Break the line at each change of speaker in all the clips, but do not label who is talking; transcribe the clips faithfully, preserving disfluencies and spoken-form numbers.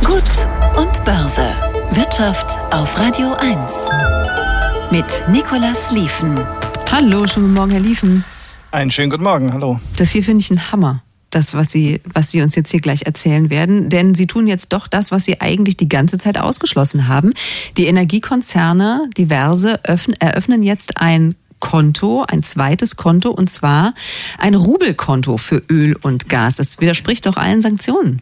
Gut und Börse. Wirtschaft auf Radio eins. Mit Nicolas Lieven.
Hallo, schönen guten Morgen, Herr Lieven.
Einen schönen guten Morgen, hallo.
Das hier finde ich ein Hammer, das, was Sie, was Sie uns jetzt hier gleich erzählen werden. Denn Sie tun jetzt doch das, was Sie eigentlich die ganze Zeit ausgeschlossen haben. Die Energiekonzerne, diverse, öffnen, eröffnen jetzt ein Konto, ein zweites Konto, und zwar ein Rubelkonto für Öl und Gas. Das widerspricht doch allen Sanktionen.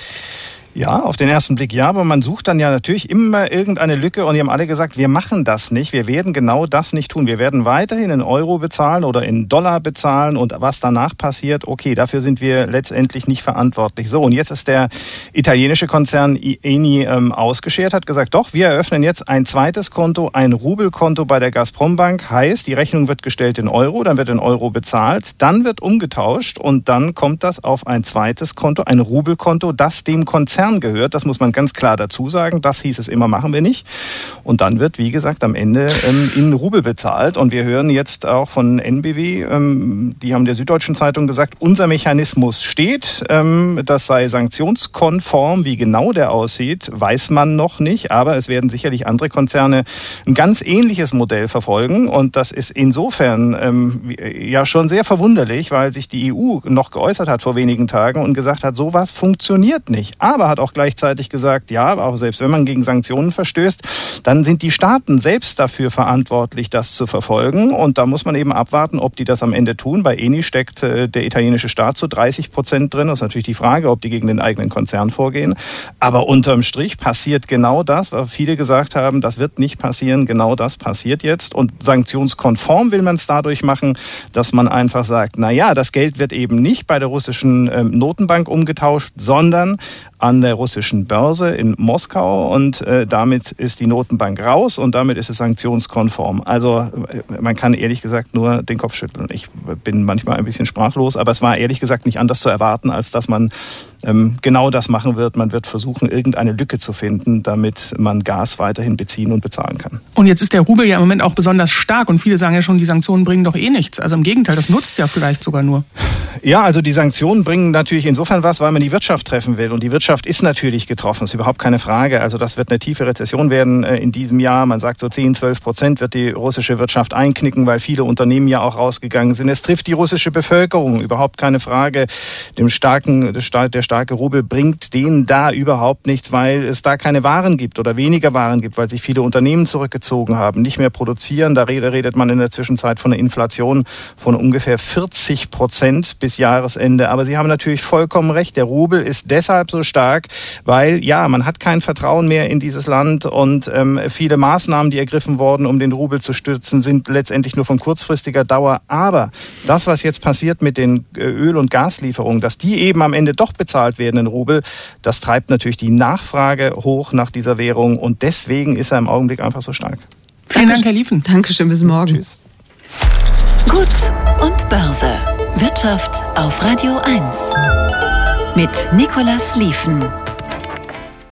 Ja, auf den ersten Blick ja, aber man sucht dann ja natürlich immer irgendeine Lücke und die haben alle gesagt, wir machen das nicht, wir werden genau das nicht tun. Wir werden weiterhin in Euro bezahlen oder in Dollar bezahlen und was danach passiert, okay, dafür sind wir letztendlich nicht verantwortlich. So, und jetzt ist der italienische Konzern Eni ähm, ausgeschert, hat gesagt, doch, wir eröffnen jetzt ein zweites Konto, ein Rubelkonto bei der Gazprombank, heißt, die Rechnung wird gestellt in Euro, dann wird in Euro bezahlt, dann wird umgetauscht und dann kommt das auf ein zweites Konto, ein Rubelkonto, das dem Konzern gehört. Das muss man ganz klar dazu sagen. Das hieß es immer, machen wir nicht. Und dann wird, wie gesagt, am Ende ähm, in Rubel bezahlt. Und wir hören jetzt auch von N B W, ähm, die haben der Süddeutschen Zeitung gesagt, unser Mechanismus steht. Ähm, das sei sanktionskonform. Wie genau der aussieht, weiß man noch nicht. Aber es werden sicherlich andere Konzerne ein ganz ähnliches Modell verfolgen. Und das ist insofern ähm, ja schon sehr verwunderlich, weil sich die E U noch geäußert hat vor wenigen Tagen und gesagt hat, sowas funktioniert nicht. Aber hat auch gleichzeitig gesagt, ja, auch selbst wenn man gegen Sanktionen verstößt, dann sind die Staaten selbst dafür verantwortlich, das zu verfolgen. Und da muss man eben abwarten, ob die das am Ende tun. Bei Eni steckt äh, der italienische Staat zu dreißig Prozent drin. Das ist natürlich die Frage, ob die gegen den eigenen Konzern vorgehen. Aber unterm Strich passiert genau das, was viele gesagt haben, das wird nicht passieren. Genau das passiert jetzt. Und sanktionskonform will man es dadurch machen, dass man einfach sagt, na ja, das Geld wird eben nicht bei der russischen ähm, Notenbank umgetauscht, sondern an der russischen Börse in Moskau, und äh, damit ist die Notenbank raus und damit ist es sanktionskonform. Also äh, man kann ehrlich gesagt nur den Kopf schütteln. Ich bin manchmal ein bisschen sprachlos, aber es war ehrlich gesagt nicht anders zu erwarten, als dass man ähm, genau das machen wird. Man wird versuchen, irgendeine Lücke zu finden, damit man Gas weiterhin beziehen und bezahlen kann.
Und jetzt ist der Rubel ja im Moment auch besonders stark und viele sagen ja schon, die Sanktionen bringen doch eh nichts. Also im Gegenteil, das nutzt ja vielleicht sogar nur.
Ja, also die Sanktionen bringen natürlich insofern was, weil man die Wirtschaft treffen will. Und die Wirtschaft ist natürlich getroffen, ist überhaupt keine Frage. Also das wird eine tiefe Rezession werden in diesem Jahr. Man sagt so zehn, zwölf Prozent wird die russische Wirtschaft einknicken, weil viele Unternehmen ja auch rausgegangen sind. Es trifft die russische Bevölkerung, überhaupt keine Frage. Dem starken, der starke Rubel bringt denen da überhaupt nichts, weil es da keine Waren gibt oder weniger Waren gibt, weil sich viele Unternehmen zurückgezogen haben, nicht mehr produzieren. Da redet man in der Zwischenzeit von einer Inflation von ungefähr vierzig Prozent bis Jahresende. Aber Sie haben natürlich vollkommen recht. Der Rubel ist deshalb so stark, weil, ja, man hat kein Vertrauen mehr in dieses Land und ähm, viele Maßnahmen, die ergriffen wurden, um den Rubel zu stützen, sind letztendlich nur von kurzfristiger Dauer. Aber das, was jetzt passiert mit den Öl- und Gaslieferungen, dass die eben am Ende doch bezahlt werden in Rubel, das treibt natürlich die Nachfrage hoch nach dieser Währung und deswegen ist er im Augenblick einfach so stark.
Vielen Dank, Herr Lieven.
Dankeschön, bis morgen.
Tschüss.
Gut und Börse. Wirtschaft auf Radio eins. Mit Nicolas Lieven.